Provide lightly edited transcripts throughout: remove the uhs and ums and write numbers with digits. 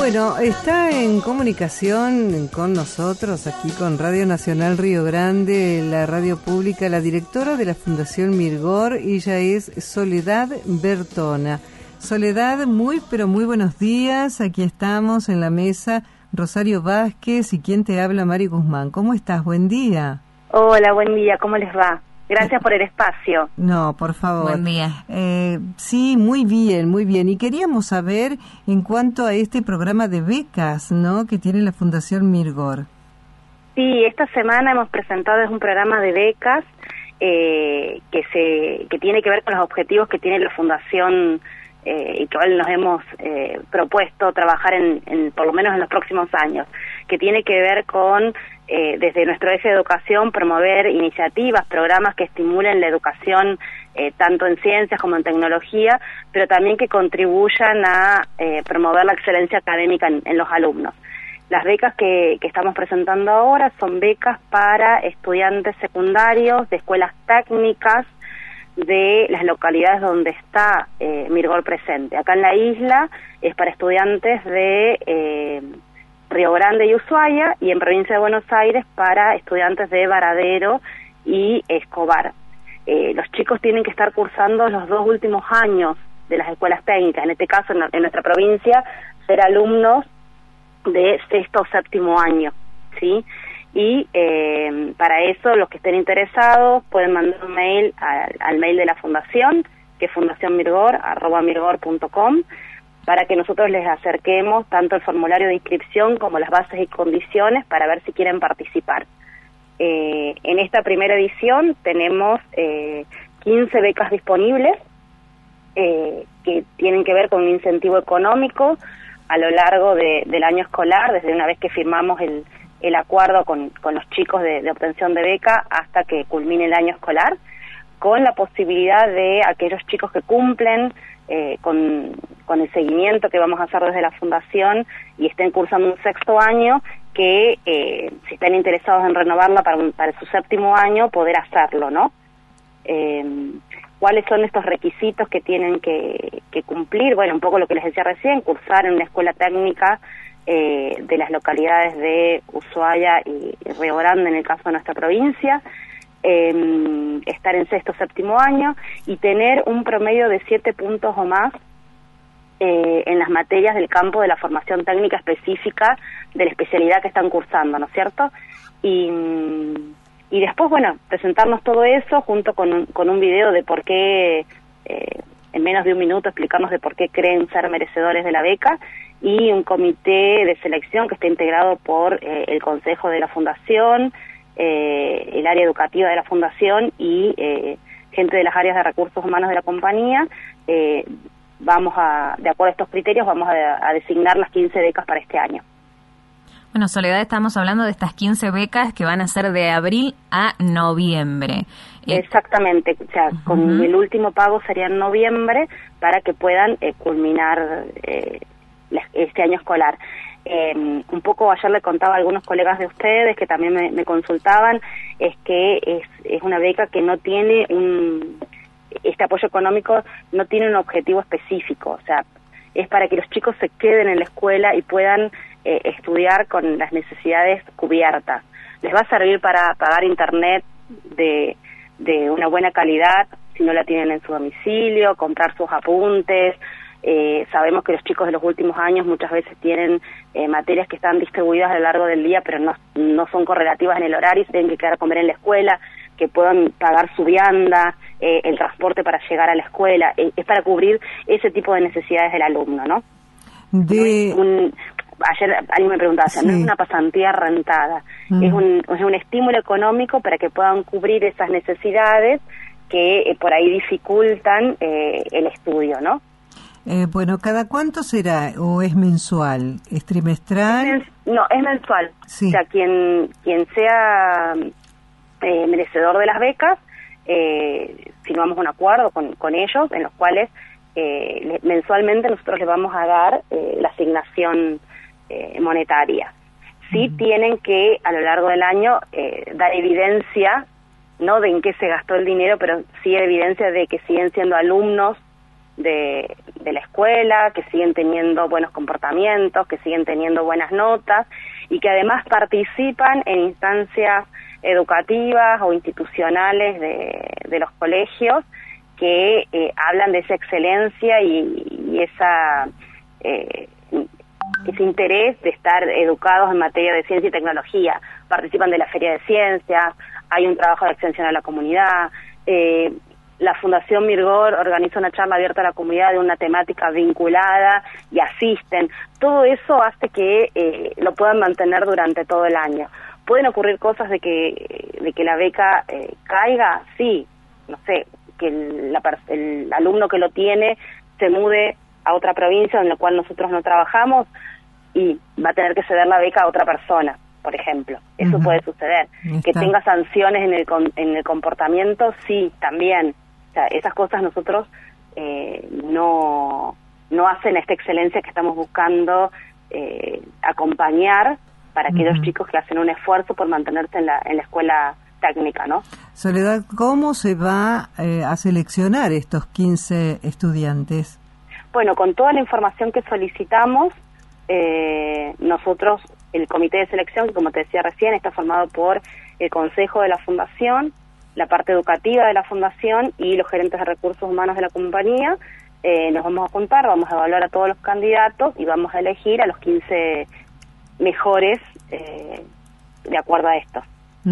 Bueno, está en comunicación con nosotros, aquí con Radio Nacional Río Grande, la radio pública, la directora de la Fundación Mirgor. Ella es Soledad Bertona. Soledad, pero muy buenos días. Aquí estamos en la mesa, Rosario Vázquez y quien te habla, Mari Guzmán. ¿Cómo estás? Buen día. Hola, buen día. ¿Cómo les va? Gracias por el espacio. No, por favor. Buen día. Sí, muy bien, muy bien. Y queríamos saber en cuanto a este programa de becas, ¿no?, que tiene la Fundación Mirgor. Sí, esta semana hemos presentado un programa de becas que tiene que ver con los objetivos que tiene la Fundación y que nos hemos propuesto trabajar en por lo menos en los próximos años, que tiene que ver con desde nuestro eje de educación promover iniciativas, programas que estimulen la educación tanto en ciencias como en tecnología, pero también que contribuyan a promover la excelencia académica en los alumnos. Las becas que estamos presentando ahora son becas para estudiantes secundarios de escuelas técnicas de las localidades donde está Mirgor presente. Acá en la isla es para estudiantes de Río Grande y Ushuaia, y en provincia de Buenos Aires para estudiantes de Varadero y Escobar. Los chicos tienen que estar cursando los 2 últimos años de las escuelas técnicas, en este caso en nuestra provincia, ser alumnos de 6º o 7º año, ¿sí? Y para eso los que estén interesados pueden mandar un mail al mail de la fundación, que es fundacionmirgor@mirgor.com, para que nosotros les acerquemos tanto el formulario de inscripción como las bases y condiciones para ver si quieren participar. En esta primera edición tenemos 15 becas disponibles que tienen que ver con un incentivo económico a lo largo del año escolar, desde una vez que firmamos el acuerdo con los chicos de obtención de beca hasta que culmine el año escolar, con la posibilidad de aquellos chicos que cumplen con el seguimiento que vamos a hacer desde la Fundación y estén cursando un 6º año, que si están interesados en renovarla para su 7º año, poder hacerlo, ¿no? ¿Cuáles son estos requisitos que tienen que cumplir? Bueno, un poco lo que les decía recién, cursar en una escuela técnica de las localidades de Ushuaia y Río Grande, en el caso de nuestra provincia, estar en 6º o 7º año y tener un promedio de 7 puntos o más en las materias del campo de la formación técnica específica de la especialidad que están cursando, ¿no es cierto? Y después, bueno, presentarnos todo eso junto con un video de por qué, en menos de un minuto, explicarnos de por qué creen ser merecedores de la beca, y un comité de selección que está integrado por el Consejo de la Fundación, el área educativa de la Fundación y gente de las áreas de recursos humanos de la compañía. De acuerdo a estos criterios, vamos a designar las 15 becas para este año. Bueno, Soledad, estamos hablando de estas 15 becas que van a ser de abril a noviembre. Exactamente, o sea, con el último pago sería en noviembre para que puedan culminar este año escolar. Un poco ayer le contaba a algunos colegas de ustedes que también me consultaban, es que es una beca que no tiene este apoyo económico no tiene un objetivo específico, o sea, es para que los chicos se queden en la escuela y puedan estudiar con las necesidades cubiertas. Les va a servir para pagar internet de una buena calidad si no la tienen en su domicilio, comprar sus apuntes. Sabemos que los chicos de los últimos años muchas veces tienen materias que están distribuidas a lo largo del día, pero no son correlativas en el horario, se tienen que quedar a comer en la escuela, que puedan pagar su vianda, el transporte para llegar a la escuela. Es para cubrir ese tipo de necesidades del alumno, ¿no? Ayer alguien me preguntaba, sí, no es una pasantía rentada, es un estímulo económico para que puedan cubrir esas necesidades que por ahí dificultan el estudio, ¿no? Bueno, ¿cada cuánto será o es mensual? ¿Es trimestral? No, es mensual. Sí. O sea, quien sea merecedor de las becas, firmamos un acuerdo con ellos en los cuales mensualmente nosotros les vamos a dar la asignación monetaria. Sí tienen que a lo largo del año dar evidencia, no de en qué se gastó el dinero, pero sí evidencia de que siguen siendo alumnos de de la escuela, que siguen teniendo buenos comportamientos, que siguen teniendo buenas notas y que además participan en instancias educativas o institucionales de los colegios que hablan de esa excelencia y ese interés de estar educados en materia de ciencia y tecnología. Participan de la Feria de Ciencias, hay un trabajo de extensión a la comunidad, la Fundación Mirgor organiza una charla abierta a la comunidad de una temática vinculada y asisten. Todo eso hace que lo puedan mantener durante todo el año. ¿Pueden ocurrir cosas de que la beca caiga? Sí, no sé, que el alumno que lo tiene se mude a otra provincia en la cual nosotros no trabajamos y va a tener que ceder la beca a otra persona, por ejemplo. Eso puede suceder. Que tenga sanciones en el comportamiento, sí, también. O sea, esas cosas nosotros no hacen esta excelencia que estamos buscando acompañar para aquellos chicos que hacen un esfuerzo por mantenerse en la escuela técnica, ¿no? Soledad, ¿cómo se va a seleccionar estos 15 estudiantes? Bueno, con toda la información que solicitamos, nosotros, el comité de selección, que como te decía recién, está formado por el consejo de la fundación, la parte educativa de la fundación y los gerentes de recursos humanos de la compañía. Nos vamos a juntar, vamos a evaluar a todos los candidatos y vamos a elegir a los 15 mejores de acuerdo a esto.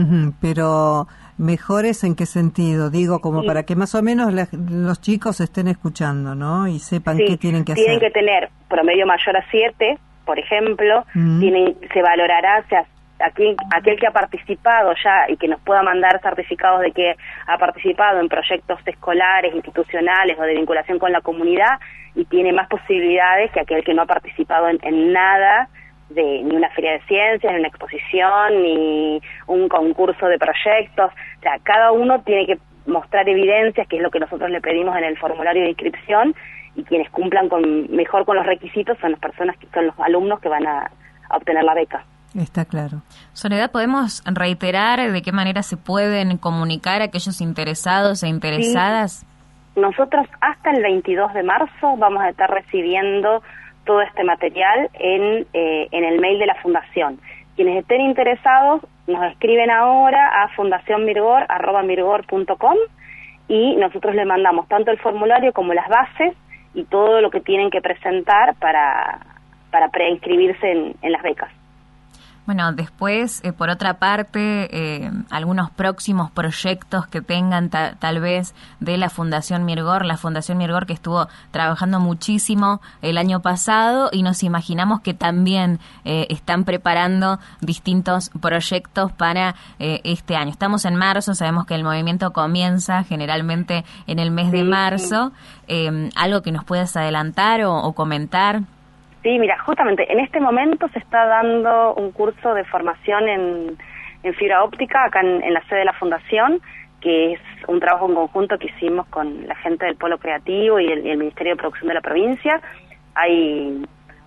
Pero mejores ¿en qué sentido? Digo, como para que más o menos los chicos estén escuchando, ¿no? Y sepan qué tienen que hacer. Tienen que tener promedio mayor a 7, por ejemplo. Se valorará, o sea, aquel que ha participado ya y que nos pueda mandar certificados de que ha participado en proyectos escolares, institucionales o de vinculación con la comunidad, y tiene más posibilidades que aquel que no ha participado en nada, ni una feria de ciencias, ni una exposición, ni un concurso de proyectos. O sea, cada uno tiene que mostrar evidencias, que es lo que nosotros le pedimos en el formulario de inscripción, y quienes cumplan mejor con los requisitos son los alumnos que van a obtener la beca. Está claro. Soledad, ¿podemos reiterar de qué manera se pueden comunicar a aquellos interesados e interesadas? Sí. Nosotros hasta el 22 de marzo vamos a estar recibiendo todo este material en el mail de la fundación. Quienes estén interesados nos escriben ahora a fundacionmirgor@mirgor.com y nosotros les mandamos tanto el formulario como las bases y todo lo que tienen que presentar para preinscribirse en las becas. Bueno, después, por otra parte, algunos próximos proyectos que tengan tal vez de la Fundación Mirgor que estuvo trabajando muchísimo el año pasado y nos imaginamos que también están preparando distintos proyectos para este año. Estamos en marzo, sabemos que el movimiento comienza generalmente en el mes de marzo. ¿Algo que nos puedas adelantar o comentar? Sí, mira, justamente en este momento se está dando un curso de formación en fibra óptica acá en la sede de la Fundación, que es un trabajo en conjunto que hicimos con la gente del Polo Creativo y el Ministerio de Producción de la provincia. Hay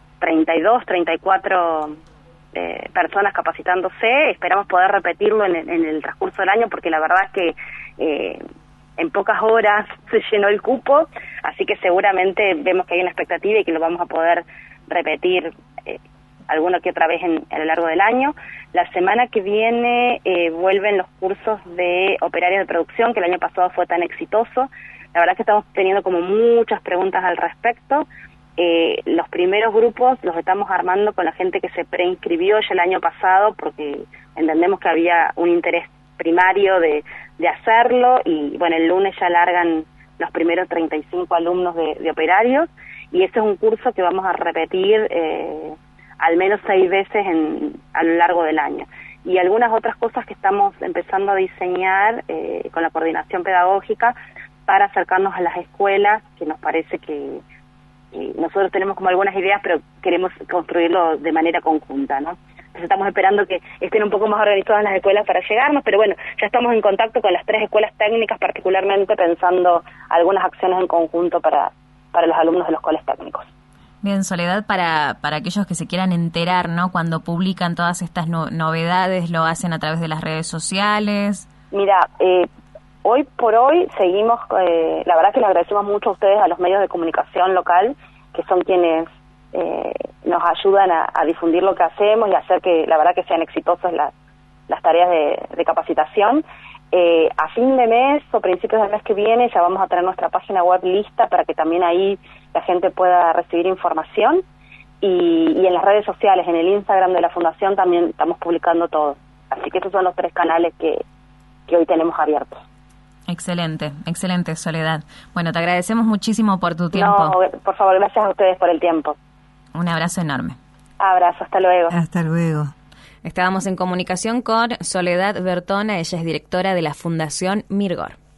32, 34 personas capacitándose. Esperamos poder repetirlo en el transcurso del año, porque la verdad es que en pocas horas se llenó el cupo, así que seguramente vemos que hay una expectativa y que lo vamos a poder repetir alguna que otra vez a lo largo del año. La semana que viene vuelven los cursos de operarios de producción, que el año pasado fue tan exitoso. La verdad es que estamos teniendo como muchas preguntas al respecto. Los primeros grupos los estamos armando con la gente que se preinscribió ya el año pasado, porque entendemos que había un interés primario de hacerlo, y bueno, el lunes ya largan los primeros 35 alumnos de operarios, y este es un curso que vamos a repetir al menos 6 veces a lo largo del año. Y algunas otras cosas que estamos empezando a diseñar con la coordinación pedagógica para acercarnos a las escuelas, que nos parece que nosotros tenemos como algunas ideas, pero queremos construirlo de manera conjunta, ¿no? Entonces estamos esperando que estén un poco más organizadas las escuelas para llegarnos, pero bueno, ya estamos en contacto con las 3 escuelas técnicas, particularmente pensando algunas acciones en conjunto para los alumnos de los colegios técnicos. Bien, Soledad, para aquellos que se quieran enterar, ¿no? Cuando publican todas estas novedades, ¿lo hacen a través de las redes sociales? Mira, hoy por hoy seguimos, la verdad que les agradecemos mucho a ustedes, a los medios de comunicación local, que son quienes nos ayudan a difundir lo que hacemos y hacer que, la verdad, que sean exitosas las tareas de capacitación. A fin de mes o principios del mes que viene ya vamos a tener nuestra página web lista para que también ahí la gente pueda recibir información, y en las redes sociales, en el Instagram de la Fundación también estamos publicando todo. Así que esos son los 3 canales que hoy tenemos abiertos. Excelente, excelente, Soledad. Bueno, te agradecemos muchísimo por tu tiempo. No, por favor, gracias a ustedes por el tiempo. Un abrazo enorme. Abrazo, hasta luego. Hasta luego. Estábamos en comunicación con Soledad Bertona, ella es directora de la Fundación Mirgor.